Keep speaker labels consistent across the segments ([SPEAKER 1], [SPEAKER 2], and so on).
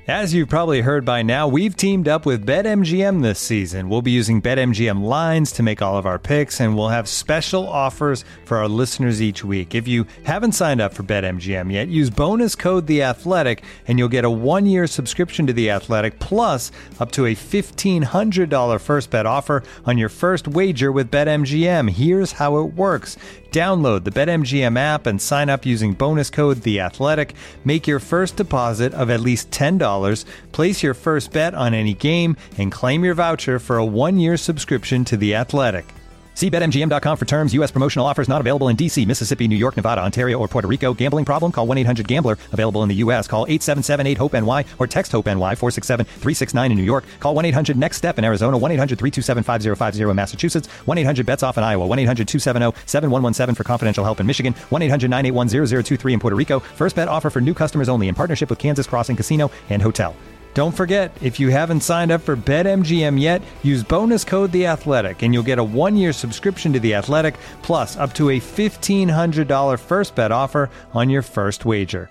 [SPEAKER 1] As you've probably heard by now, we've teamed up with BetMGM this season. We'll be using BetMGM lines to make all of our picks, and we'll have special offers for our listeners each week. If you haven't signed up for BetMGM yet, use bonus code The Athletic, and you'll get a 1-year subscription to The Athletic, plus up to a $1,500 first bet offer on your first wager with BetMGM. Here's how it works. Download the BetMGM app and sign up using bonus code The Athletic. Make your first deposit of at least $10. Place your first bet on any game and claim your voucher for a 1-year subscription to The Athletic. See BetMGM.com for terms. U.S. promotional offers not available in D.C., Mississippi, New York, Nevada, Ontario, or Puerto Rico. Gambling problem? Call 1-800-GAMBLER. Available in the U.S. Call 877-8-HOPE-NY or text HOPE-NY 467-369 in New York. Call 1-800-NEXT-STEP in Arizona. 1-800-327-5050 in Massachusetts. 1-800-BETS-OFF in Iowa. 1-800-270-7117 for confidential help in Michigan. 1-800-981-0023 in Puerto Rico. First bet offer for new customers only in partnership with Kansas Crossing Casino and Hotel. Don't forget, if you haven't signed up for BetMGM yet, use bonus code The Athletic, and you'll get a 1-year subscription to The Athletic, plus up to a $1,500 first bet offer on your first wager.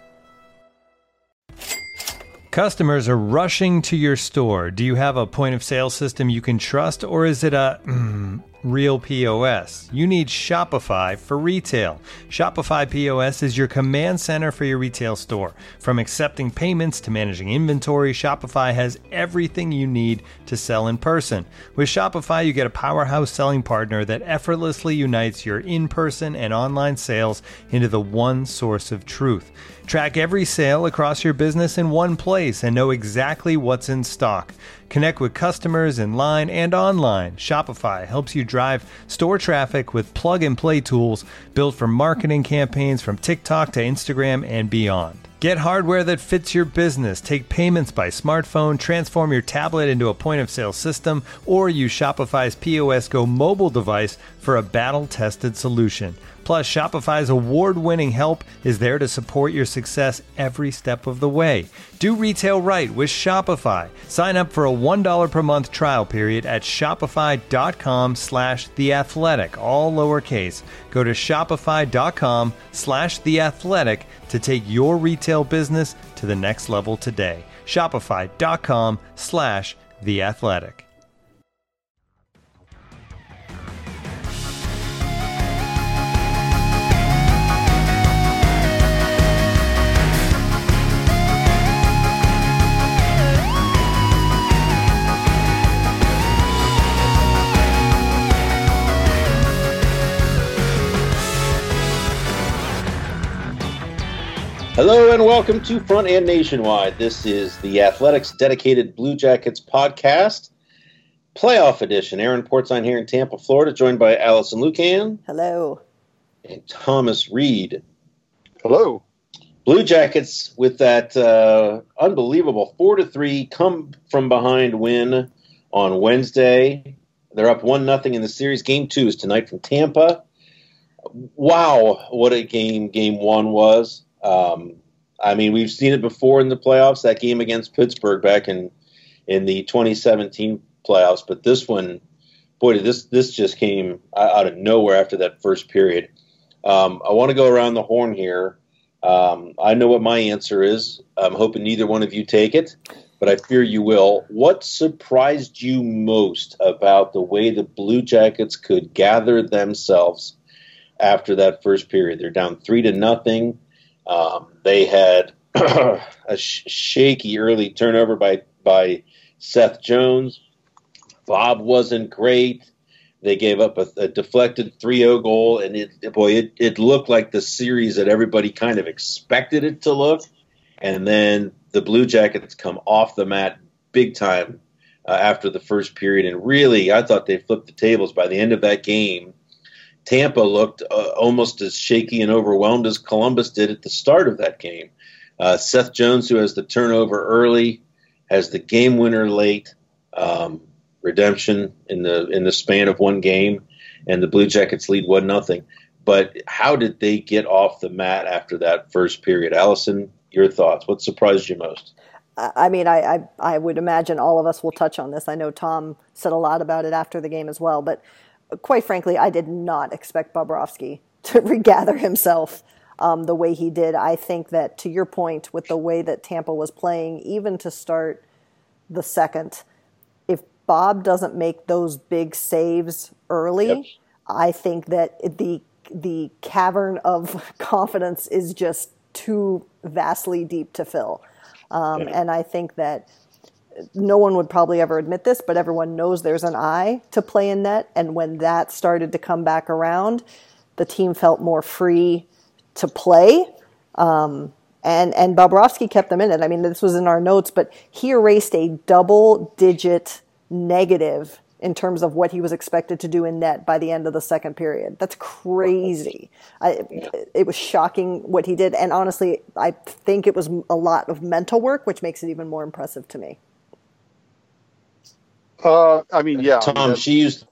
[SPEAKER 1] Customers are rushing to your store. Do you have a point-of-sale system you can trust, or is it a real POS? You need Shopify for retail. Shopify POS is your command center for your retail store. From accepting payments to managing inventory, Shopify has everything you need to sell in person. With Shopify, you get a powerhouse selling partner that effortlessly unites your in-person and online sales into the one source of truth. Track every sale across your business in one place and know exactly what's in stock. Connect with customers in line and online. Shopify helps you drive store traffic with plug-and-play tools built for marketing campaigns from TikTok to Instagram and beyond. Get hardware that fits your business. Take payments by smartphone, transform your tablet into a point-of-sale system, or use Shopify's POS Go mobile device for a battle-tested solution. Plus, Shopify's award-winning help is there to support your success every step of the way. Do retail right with Shopify. Sign up for a $1 per month trial period at shopify.com/theathletic, all lowercase. Go to shopify.com/theathletic to take your retail business to the next level today. Shopify.com/theathletic.
[SPEAKER 2] Hello and welcome to Front and Nationwide. This is the Athletics dedicated Blue Jackets podcast, playoff edition. Aaron Portzline here in Tampa, Florida, joined by Allison Lucan.
[SPEAKER 3] Hello.
[SPEAKER 2] And Thomas Reed.
[SPEAKER 4] Hello.
[SPEAKER 2] Blue Jackets with that unbelievable 4-3 come from behind win on Wednesday. They're up 1-0 in the series. Game 2 is tonight from Tampa. Wow, what a game Game 1 was. I mean, we've seen it before in the playoffs, that game against Pittsburgh back in the 2017 playoffs. But this one, boy, this just came out of nowhere after that first period. I want to go around the horn here. I know what my answer is. I'm hoping neither one of you take it, but I fear you will. What surprised you most about the way the Blue Jackets could gather themselves after that first period? They're down 3-0. They had a shaky early turnover by Seth Jones. Bob wasn't great. They gave up a deflected 3-0 goal, and it looked like the series that everybody kind of expected it to look. And then the Blue Jackets come off the mat big time after the first period, and really, I thought they flipped the tables by the end of that game. Tampa looked almost as shaky and overwhelmed as Columbus did at the start of that game. Seth Jones, who has the turnover early, has the game winner late, redemption in the span of one game, and the Blue Jackets lead 1-0. But how did they get off the mat after that first period? Allison, your thoughts. What surprised you most?
[SPEAKER 3] I mean, I would imagine all of us will touch on this. I know Tom said a lot about it after the game as well, but quite frankly, I did not expect Bobrovsky to regather himself the way he did. I think that, to your point, with the way that Tampa was playing, even to start the second, if Bob doesn't make those big saves early,
[SPEAKER 2] Yep.
[SPEAKER 3] I think that the cavern of confidence is just too vastly deep to fill. And I think that no one would probably ever admit this, but everyone knows there's an eye to play in net. And when that started to come back around, the team felt more free to play. And Bobrovsky kept them in it. I mean, this was in our notes, but he erased a double-digit negative in terms of what he was expected to do in net by the end of the second period. That's crazy. It was shocking what he did. And honestly, I think it was a lot of mental work, which makes it even more impressive to me.
[SPEAKER 2] Tom, she used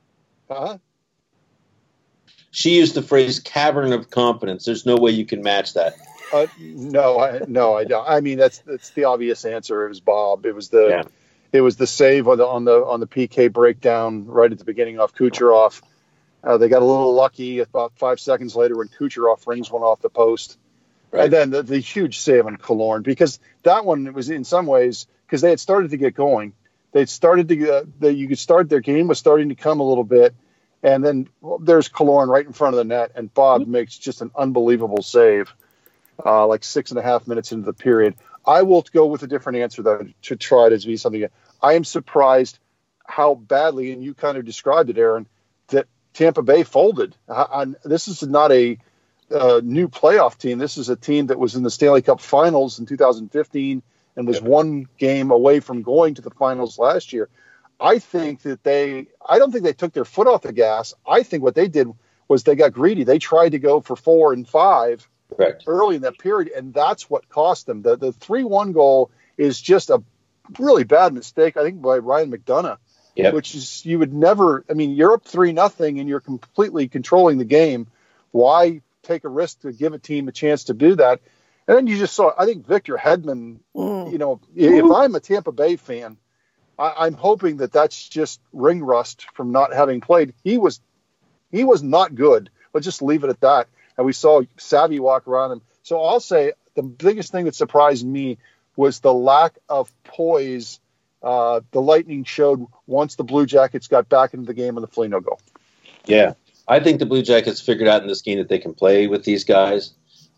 [SPEAKER 2] the phrase "cavern of confidence." There's no way you can match that.
[SPEAKER 4] No, I don't. I mean, that's the obvious answer. It was Bob. It was the save on the PK breakdown right at the beginning off Kucherov. They got a little lucky about 5 seconds later when Kucherov rings one off the post. Right. And then the huge save on Killorn, because that one was in some ways, because they had started to get going. They'd started to you could start, their game was starting to come a little bit. And then there's Killorn right in front of the net, and Bob makes just an unbelievable save, like 6.5 minutes into the period. I will go with a different answer, though, to try to be something. I am surprised how badly, and you kind of described it, Aaron, that Tampa Bay folded. This is not a new playoff team. This is a team that was in the Stanley Cup Finals in 2015 and was one game away from going to the finals last year. I think that I don't think they took their foot off the gas. I think what they did was they got greedy. They tried to go for 4 and 5 early in that period, and that's what cost them. The 3-1 goal is just a really bad mistake, I think, by Ryan McDonough, which is, you would never, I mean, you're up 3-0 and you're completely controlling the game. Why take a risk to give a team a chance to do that? And then you just saw, I think Victor Hedman, if I'm a Tampa Bay fan, I'm hoping that that's just ring rust from not having played. He was not good. Let's just leave it at that. And we saw Savvy walk around him. So I'll say the biggest thing that surprised me was the lack of poise the Lightning showed once the Blue Jackets got back into the game on the Foligno goal.
[SPEAKER 2] Yeah, I think the Blue Jackets figured out in this game that they can play with these guys.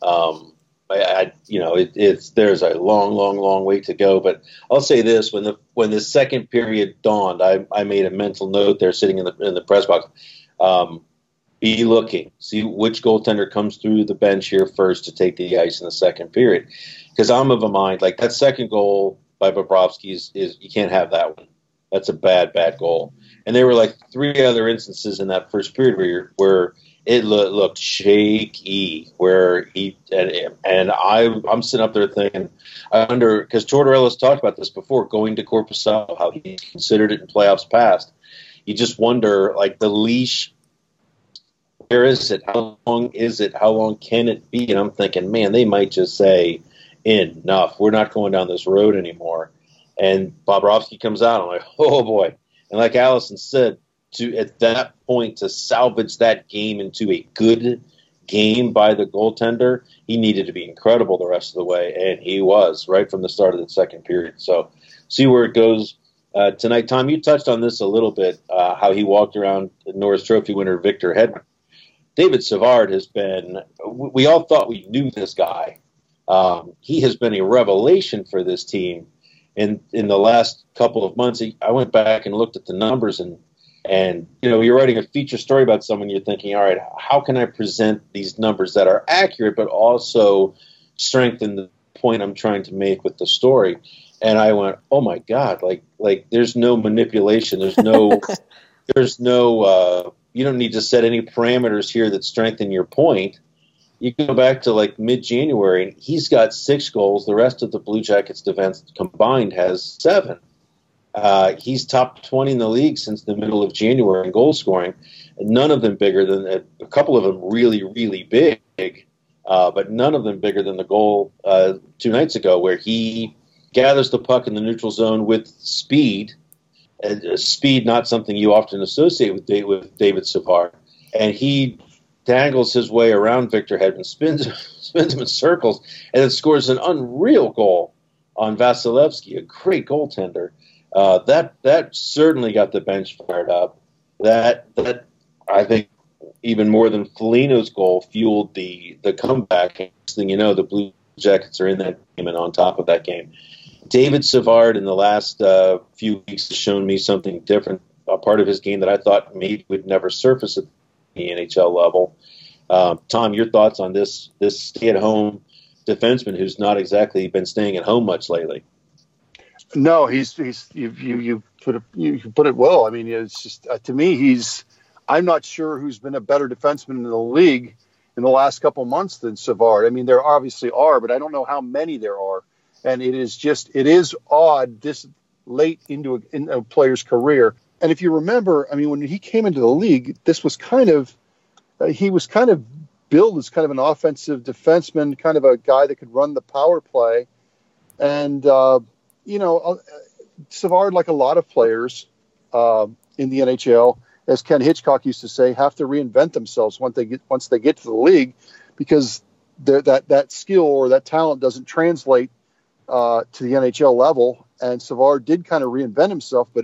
[SPEAKER 2] There's a long way to go, but I'll say this: when the second period dawned, I made a mental note there, sitting in the press box. Be looking, see which goaltender comes through the bench here first to take the ice in the second period, because I'm of a mind like that second goal by Bobrovsky is you can't have that one. That's a bad goal. And there were like 3 other instances in that first period where it looked shaky, where I'm sitting up there thinking, I wonder, because Tortorella's talked about this before, going to Korpisalo, how he considered it in playoffs past. You just wonder, like, the leash, where is it? How long is it? How long can it be? And I'm thinking, man, they might just say, enough. We're not going down this road anymore. And Bobrovsky comes out. I'm like, oh, boy. And like Allison said, at that point, to salvage that game into a good game by the goaltender, he needed to be incredible the rest of the way, and he was right from the start of the second period. So see where it goes tonight. Tom, you touched on this a little bit, how he walked around Norris Trophy winner Victor Hedman. David Savard has been – we all thought we knew this guy. He has been a revelation for this team. In the last couple of months, I went back and looked at the numbers, and you're writing a feature story about someone, you're thinking, all right, how can I present these numbers that are accurate but also strengthen the point I'm trying to make with the story? And I went, oh my God, like there's no manipulation, there's no you don't need to set any parameters here that strengthen your point. You go back to like mid-January, and he's got 6 goals. The rest of the Blue Jackets defense combined has 7. He's top 20 in the league since the middle of January in goal scoring. None of them bigger than a couple of them really, really big, but none of them bigger than the goal 2 nights ago, where he gathers the puck in the neutral zone with speed. Speed, not something you often associate with David Savard, and he dangles his way around Victor Hedman, spins him in circles, and then scores an unreal goal on Vasilevsky, a great goaltender. That certainly got the bench fired up. That I think even more than Foligno's goal fueled the comeback. Next thing you know, the Blue Jackets are in that game and on top of that game. David Savard in the last few weeks has shown me something different, a part of his game that I thought maybe would never surface at the NHL level. Tom, your thoughts on this stay-at-home defenseman who's not exactly been staying at home much lately?
[SPEAKER 4] No, you put it well. I mean, it's just to me, I'm not sure who's been a better defenseman in the league in the last couple months than Savard. I mean, there obviously are, but I don't know how many there are. And it is odd this late in a player's career. And if you remember, I mean, when he came into the league, this was he was kind of billed as kind of an offensive defenseman, kind of a guy that could run the power play. And, Savard, like a lot of players in the NHL, as Ken Hitchcock used to say, have to reinvent themselves once they get to the league, because that skill or that talent doesn't translate to the NHL level. And Savard did kind of reinvent himself, but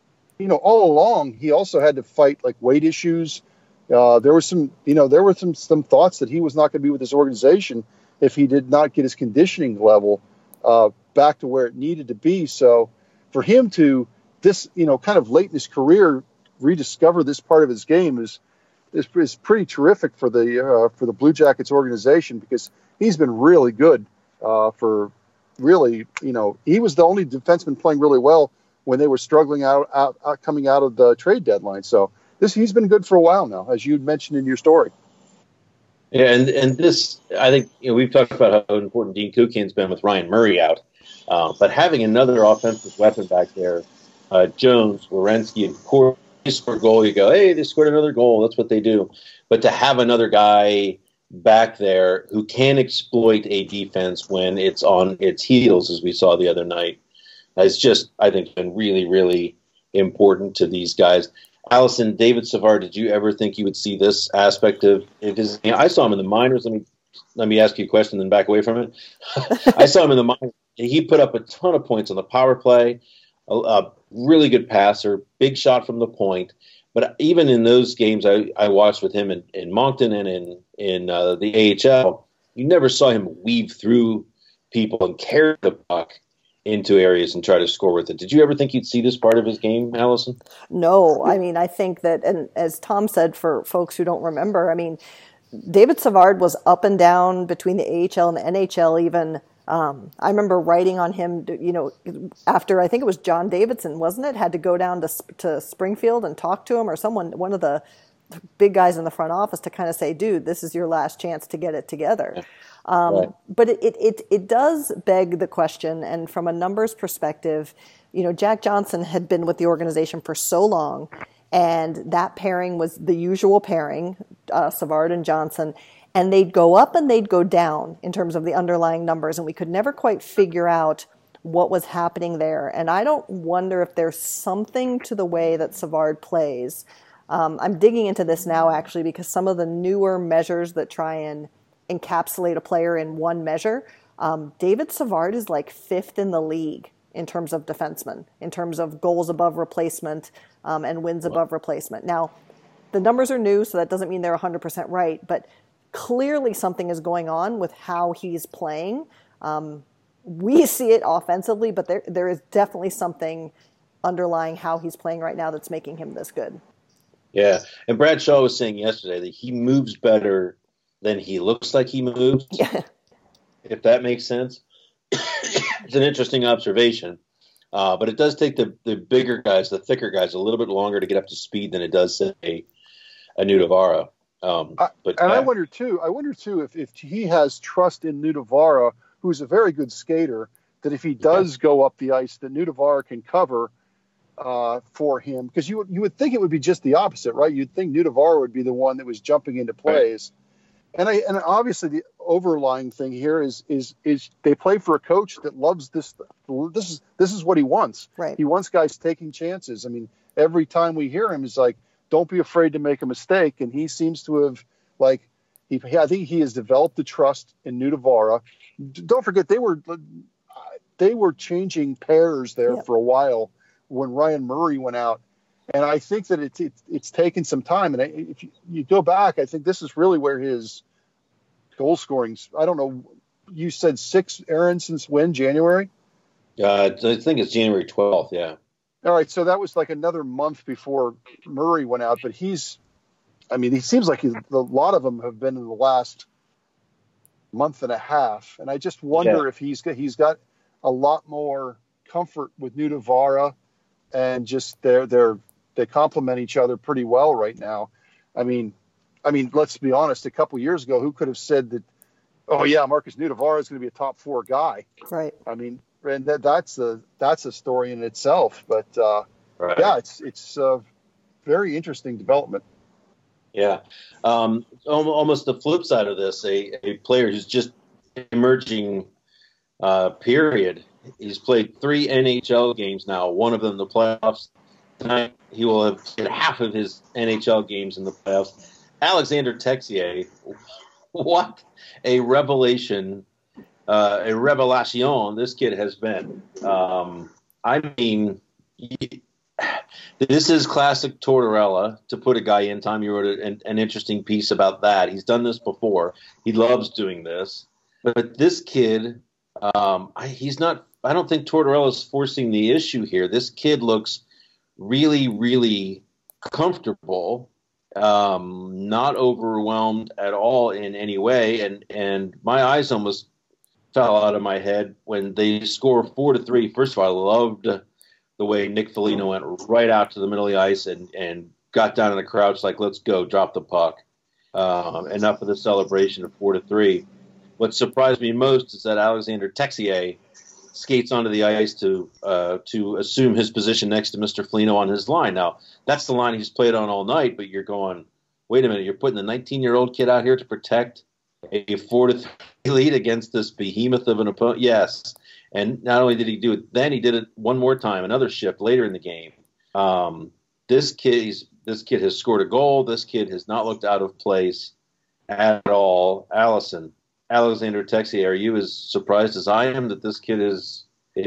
[SPEAKER 4] all along he also had to fight like weight issues. There were some thoughts that he was not going to be with this organization if he did not get his conditioning level back to where it needed to be. So for him to kind of late in his career rediscover this part of his game is pretty terrific for the Blue Jackets organization, because he's been really good for really, he was the only defenseman playing really well when they were struggling coming out of the trade deadline. So he's been good for a while now, as you mentioned in your story.
[SPEAKER 2] Yeah, and this, I think, we've talked about how important Dean Kukin's been with Ryan Murray out, but having another offensive weapon back there, Jones, Werenski, and Corey score a goal, you go, hey, they scored another goal. That's what they do. But to have another guy back there who can exploit a defense when it's on its heels, as we saw the other night, has just, I think, been really, really important to these guys. Allison, David Savard, did you ever think you would see this aspect of his? I saw him in the minors. Let me ask you a question, then back away from it. I saw him in the minors. He put up a ton of points on the power play. A really good passer, big shot from the point. But even in those games I watched with him in Moncton and in the AHL, you never saw him weave through people and carry the puck into areas and try to score with it. Did you ever think you'd see this part of his game, Allison?
[SPEAKER 3] No. I mean, I think that, and as Tom said, for folks who don't remember, I mean, David Savard was up and down between the AHL and the NHL even. I remember writing on him, after I think it was John Davidson, wasn't it? Had to go down to Springfield and talk to him, or one of the big guys in the front office, to kind of say, dude, this is your last chance to get it together. Right. But it does beg the question, and from a numbers perspective, Jack Johnson had been with the organization for so long, and that pairing was the usual pairing, Savard and Johnson. And they'd go up and they'd go down in terms of the underlying numbers, and we could never quite figure out what was happening there. And I don't wonder if there's something to the way that Savard plays. I'm digging into this now, actually, because some of the newer measures that try and encapsulate a player in one measure, David Savard is like 5th in the league in terms of defensemen, in terms of goals above replacement and wins above replacement. Now, the numbers are new, so that doesn't mean they're 100% right, but clearly something is going on with how he's playing. We see it offensively, but there is definitely something underlying how he's playing right now that's making him this good.
[SPEAKER 2] Yeah, and Brad Shaw was saying yesterday that he moves better than he looks like he moves, if that makes sense. It's an interesting observation, but it does take the bigger guys, the thicker guys, a little bit longer to get up to speed than it does, say, a Nudavara. I wonder too if he has trust in Nudavara, who's a very good skater, that if he does go up the ice, that Nudavara can cover for him. Because you would think it would be just the opposite, right? You'd think Nudavara would be the one that was jumping into plays. Right. And obviously the overlying thing here is they play for a coach that loves this. This is what he wants. Right. He wants guys taking chances. I mean, every time we hear him, it's like, don't be afraid to make a mistake. And he seems to have
[SPEAKER 4] Like I think he has developed the trust in Nudavara. Don't forget they were changing pairs there for a while when Ryan Murray went out, and I think that it's taken some time. And if you go back, I think this is really where his goal scoring. I don't know. You said 6, Aaron, since when? January?
[SPEAKER 2] I think it's January 12th. Yeah.
[SPEAKER 4] All right, so that was like another month before Murray went out. But he seems like a lot of them have been in the last month and a half, and I just wonder if he's got a lot more comfort with Nudavara, and just they complement each other pretty well right now. I mean, let's be honest. A couple years ago, who could have said that? Oh yeah, Marcus Nudavara is going to be a top 4 guy.
[SPEAKER 3] Right.
[SPEAKER 4] I mean, and that's a story in itself. But
[SPEAKER 2] right.
[SPEAKER 4] Yeah, it's a very interesting development.
[SPEAKER 2] Yeah, almost the flip side of this, a player who's just emerging. Period. He's played 3 NHL games now. One of them the playoffs. Tonight he will have played half of his NHL games in the playoffs. Alexander Texier, what a revelation, a revelation this kid has been. I mean, this is classic Tortorella to put a guy in. Tom, you wrote an interesting piece about that. He's done this before. He loves doing this. But this kid, he's not. I don't think Tortorella's forcing the issue here. This kid looks really, really comfortable, not overwhelmed at all in any way. And my eyes almost fell out of my head when they score 4-3. First of all, I loved the way Nick Foligno went right out to the middle of the ice and got down in the crouch like, let's go, drop the puck. Enough of the celebration of 4-3. What surprised me most is that Alexander Texier skates onto the ice to assume his position next to Mr. Foligno on his line. Now, that's the line he's played on all night, but you're going, wait a minute, you're putting the 19-year-old kid out here to protect a 4-3 lead against this behemoth of an opponent? Yes. And not only did he do it then, he did it one more time, another shift later in the game. This kid has scored a goal. This kid has not looked out of place at all. Alexander Texier, are you as surprised as I am that this kid is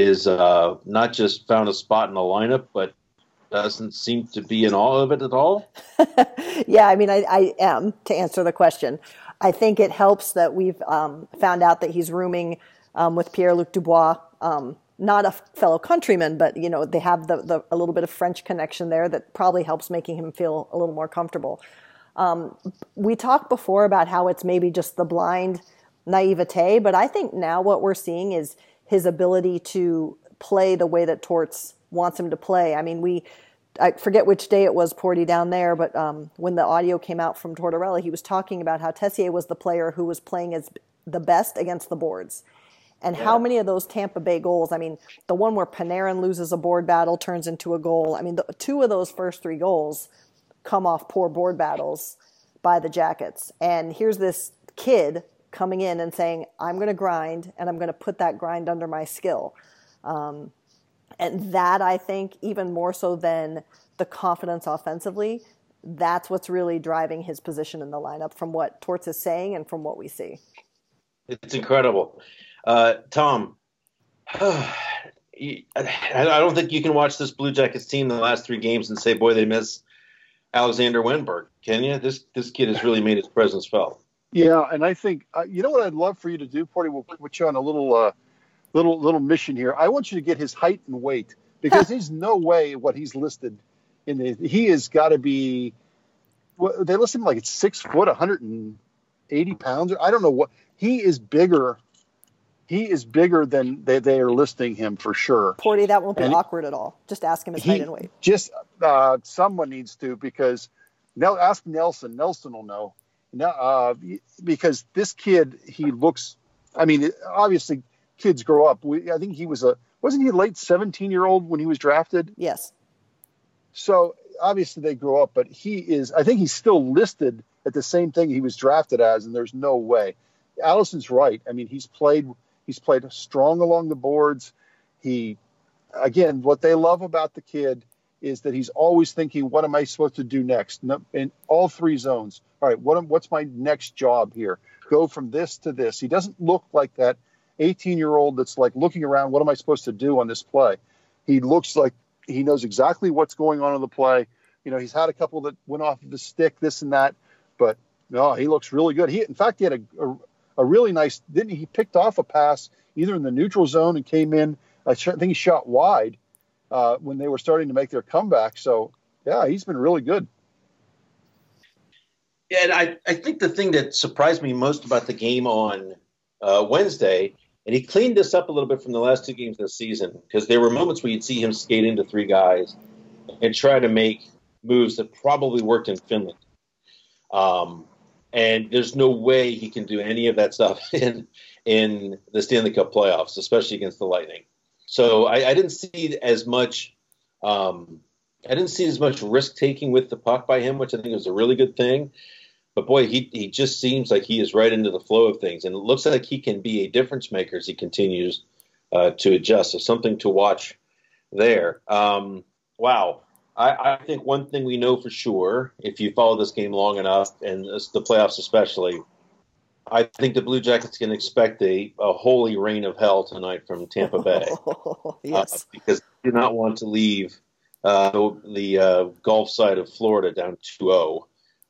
[SPEAKER 2] not just found a spot in the lineup, but doesn't seem to be in awe of it at all?
[SPEAKER 3] Yeah, I mean, I am, to answer the question. I think it helps that we've found out that he's rooming with Pierre-Luc Dubois, not a fellow countryman, but they have a little bit of French connection there that probably helps making him feel a little more comfortable. We talked before about how it's maybe just the blind naivete, but I think now what we're seeing is his ability to play the way that Torts wants him to play. I mean, I forget which day it was, Porty, down there, but when the audio came out from Tortorella, he was talking about how Tessier was the player who was playing as the best against the boards. And how many of those Tampa Bay goals, I mean, the one where Panarin loses a board battle turns into a goal. I mean, 2 of those first 3 goals come off poor board battles by the Jackets. And here's this kid coming in and saying, I'm going to grind, and I'm going to put that grind under my skill. And that, I think, even more so than the confidence offensively, that's what's really driving his position in the lineup from what Torts is saying and from what we see.
[SPEAKER 2] It's incredible. Tom, I don't think you can watch this Blue Jackets team the last 3 games and say, boy, they miss Alexander Wennberg. Can you? This kid has really made his presence felt. Yeah,
[SPEAKER 4] and I think you know what I'd love for you to do, Porty. We'll put you on a little mission here. I want you to get his height and weight, because there's no way what he's listed he has got to be. They list him like it's 6 foot, 180 pounds. I don't know what he is bigger. He is bigger than they are listing him for sure.
[SPEAKER 3] Porty, that won't be awkward at all. Just ask him his height and weight.
[SPEAKER 4] Just someone needs to, because ask Nelson. Nelson will know. Now, because this kid, he looks. I mean, obviously, kids grow up. I think he wasn't he a late 17-year-old when he was drafted?
[SPEAKER 3] Yes.
[SPEAKER 4] So obviously they grow up, but he is. I think he's still listed at the same thing he was drafted as, and there's no way. Allison's right. I mean, he's played strong along the boards. Again, what they love about the kid is that he's always thinking, what am I supposed to do next? In all three zones. All right, what's my next job here? Go from this to this. He doesn't look like that 18-year-old that's like looking around, what am I supposed to do on this play? He looks like he knows exactly what's going on in the play. You know, he's had a couple that went off of the stick, this and that, but no, he looks really good. In fact, he had a really nice, he picked off a pass either in the neutral zone and came in. I think he shot wide when they were starting to make their comeback. So, yeah, he's been really good.
[SPEAKER 2] Yeah, and I think the thing that surprised me most about the game on Wednesday, and he cleaned this up a little bit from the last two games of the season, because there were moments where you'd see him skate into three guys and try to make moves that probably worked in Finland. And there's no way he can do any of that stuff in the Stanley Cup playoffs, especially against the Lightning. So I didn't see as much. I didn't see as much risk taking with the puck by him, which I think was a really good thing. But boy, he just seems like he is right into the flow of things, and it looks like he can be a difference maker as he continues to adjust. So something to watch there. Wow. I think one thing we know for sure, if you follow this game long enough, and the playoffs especially, I think the Blue Jackets can expect a holy rain of hell tonight from Tampa Bay.
[SPEAKER 3] Yes.
[SPEAKER 2] Because they do not want to leave the Gulf side of Florida down 2-0.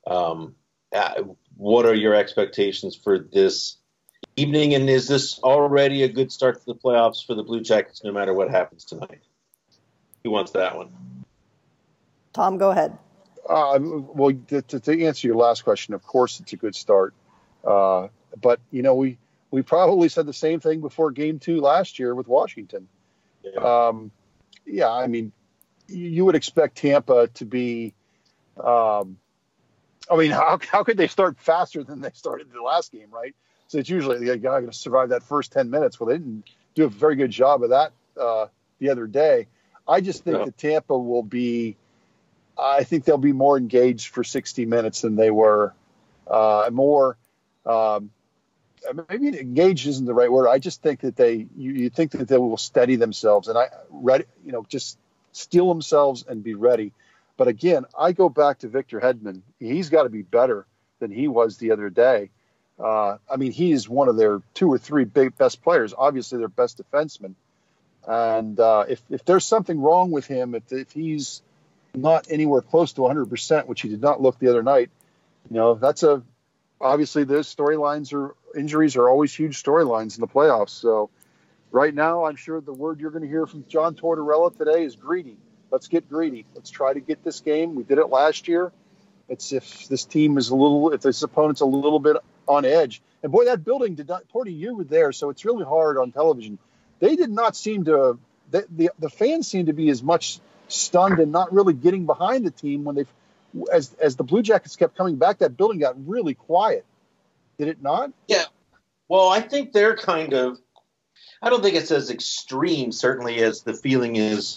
[SPEAKER 2] What are your expectations for this evening, and is this already a good start to the playoffs for the Blue Jackets no matter what happens tonight? Who wants that one?
[SPEAKER 3] Tom, go ahead.
[SPEAKER 4] Well, to answer your last question, of course it's a good start. But, you know, we probably said the same thing before Game 2 last year with Washington. Yeah, I mean, you would expect Tampa to be how could they start faster than they started the last game, right? So it's usually the guy going to survive that first 10 minutes. Well, they didn't do a very good job of that the other day. I just think that Tampa will be – I think they'll be more engaged for 60 minutes than they were. Maybe engaged isn't the right word. I just think that you think that they will steady themselves and just steel themselves and be ready. But again, I go back to Victor Hedman. He's got to be better than he was the other day. He is one of their two or three best players, obviously their best defenseman. And if there's something wrong with him, if he's not anywhere close to 100%, which he did not look the other night, obviously those injuries are always huge storylines in the playoffs. So right now, I'm sure the word you're going to hear from John Tortorella today is greedy. Let's get greedy. Let's try to get this game. We did it last year. It's if this team is if this opponent's a little bit on edge. And boy, that building did not, Porty, you were there, so it's really hard on television. They did not seem to, the fans seemed to be as much stunned and not really getting behind the team when as the Blue Jackets kept coming back, that building got really quiet. Did it not? Yeah.
[SPEAKER 2] Well, I think they're I don't think it's as extreme, certainly, as the feeling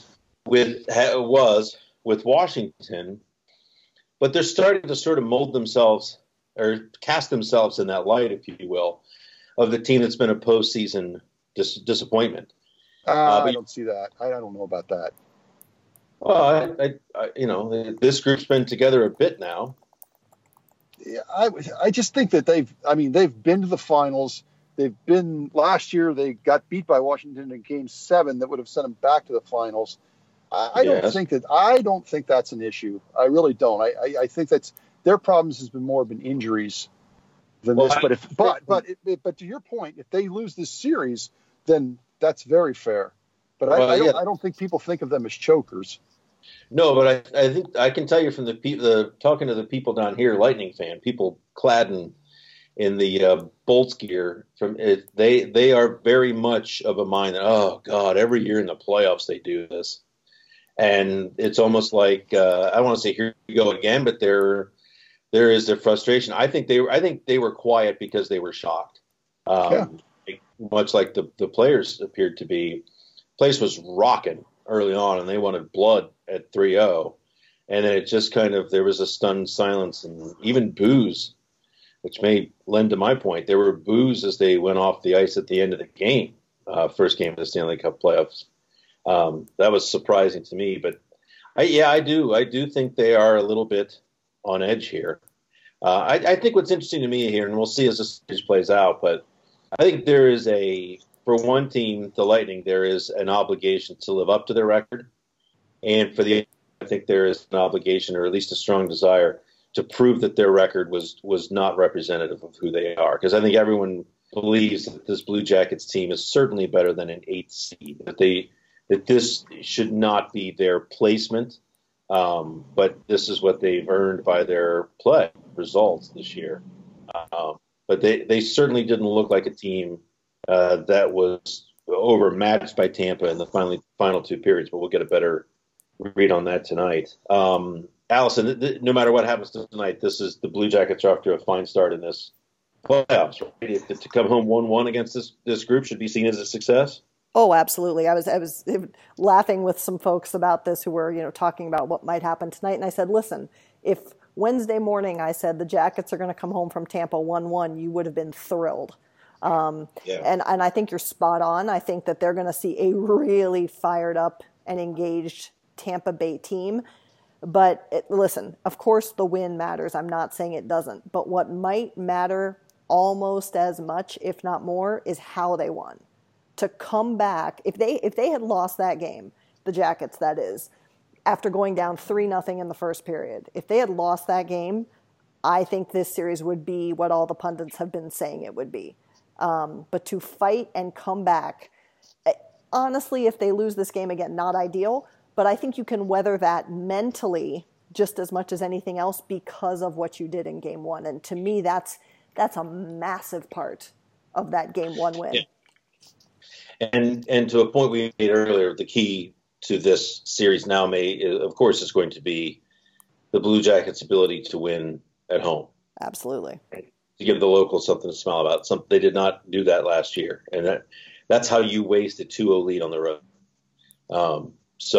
[SPEAKER 2] was with Washington, but they're starting to sort of mold themselves or cast themselves in that light, if you will, of the team that's been a postseason disappointment.
[SPEAKER 4] I don't see that. I don't know about that.
[SPEAKER 2] Well, this group's been together a bit now.
[SPEAKER 4] Yeah, I just think that they've been to the finals. They've been last year. They got beat by Washington in Game 7 that would have sent them back to the finals. I don't think that's an issue. I really don't. I think that's their problems has been more been injuries than this. But to your point, if they lose this series, then that's very fair. But I don't think people think of them as chokers.
[SPEAKER 2] No, but I think I can tell you from the talking to the people down here, Lightning fan, people clad in the Bolts gear, they are very much of a mind that, oh God, every year in the playoffs they do this, and it's almost like I don't want to say here we go again, but there is their frustration. I think they were quiet because they were shocked, much like the players appeared to be. Place was rocking early on, and they wanted blood at 3-0. And then it just there was a stunned silence and even boos, which may lend to my point. There were boos as they went off the ice at the end of the game, first game of the Stanley Cup playoffs. That was surprising to me. But I do. I do think they are a little bit on edge here. I think what's interesting to me here, and we'll see as this series plays out, but I think there is for one team, the Lightning, there is an obligation to live up to their record. And for I think there is an obligation, or at least a strong desire, to prove that their record was not representative of who they are. Because I think everyone believes that this Blue Jackets team is certainly better than an 8th seed, that this should not be their placement, but this is what they've earned by their play results this year. But they certainly didn't look like a team that was overmatched by Tampa in the final two periods, but we'll get a better read on that tonight. Allison, no matter what happens tonight, the Blue Jackets are off to a fine start in this playoffs. Right? To come home 1-1 against this group should be seen as a success.
[SPEAKER 3] Oh, absolutely. I was laughing with some folks about this who were, talking about what might happen tonight. And I said, listen, if Wednesday morning I said the Jackets are going to come home from Tampa 1-1, you would have been thrilled. And I think you're spot on. I think that they're going to see a really fired up and engaged Tampa Bay team. But listen, of course the win matters. I'm not saying it doesn't. But what might matter almost as much, if not more, is how they won. To come back, if they had lost that game, the Jackets, that is, after going down 3-0 in the first period, if they had lost that game, I think this series would be what all the pundits have been saying it would be. But to fight and come back, honestly, if they lose this game again, not ideal, but I think you can weather that mentally just as much as anything else because of what you did in Game 1. And to me, that's a massive part of that Game 1 win.
[SPEAKER 2] Yeah. And to a point we made earlier, the key to this series now of course, is going to be the Blue Jackets' ability to win at home.
[SPEAKER 3] Absolutely.
[SPEAKER 2] To give the locals something to smile about. They did not do that last year. And that's how you waste a 2-0 lead on the road.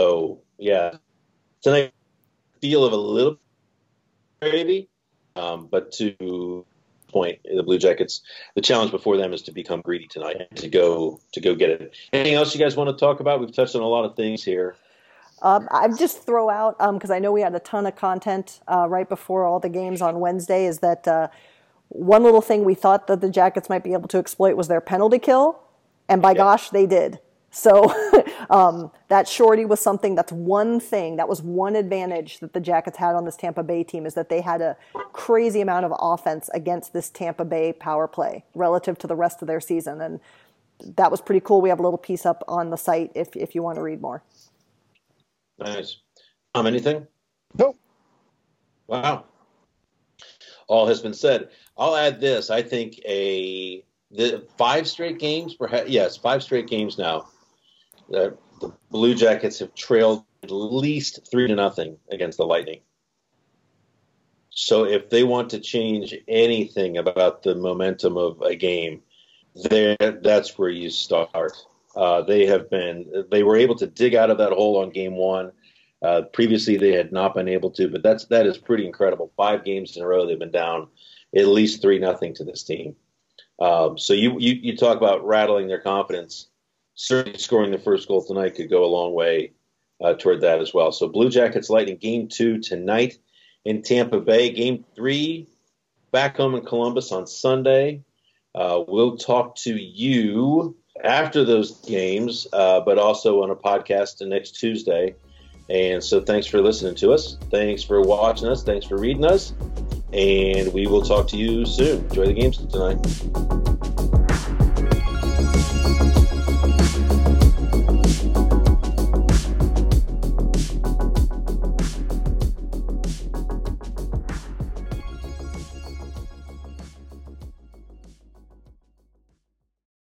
[SPEAKER 2] Tonight, feel of a little gravy, but to point, the Blue Jackets, the challenge before them is to become greedy tonight and to go get it. Anything else you guys want to talk about? We've touched on a lot of things here.
[SPEAKER 3] I'd just throw out, because I know we had a ton of content right before all the games on Wednesday, is that one little thing we thought that the Jackets might be able to exploit was their penalty kill, and by gosh, they did. So that shorty was something, that was one advantage that the Jackets had on this Tampa Bay team, is that they had a crazy amount of offense against this Tampa Bay power play relative to the rest of their season. And that was pretty cool. We have a little piece up on the site if you want to read more.
[SPEAKER 2] Nice. Anything?
[SPEAKER 4] No.
[SPEAKER 2] Wow. All has been said. I'll add this. I think the 5 straight games, perhaps, yes, 5 straight games now. The Blue Jackets have trailed at least 3-0 against the Lightning. So if they want to change anything about the momentum of a game, that's where you start. They were able to dig out of that hole on Game 1. Previously, they had not been able to, but that is pretty incredible. 5 games in a row, they've been down at least 3-0 to this team. So you talk about rattling their confidence. Certainly scoring the first goal tonight could go a long way toward that as well. So Blue Jackets Lightning Game 2 tonight in Tampa Bay. Game 3 back home in Columbus on Sunday. We'll talk to you after those games, but also on a podcast next Tuesday. And so thanks for listening to us. Thanks for watching us. Thanks for reading us. And we will talk to you soon. Enjoy the games tonight.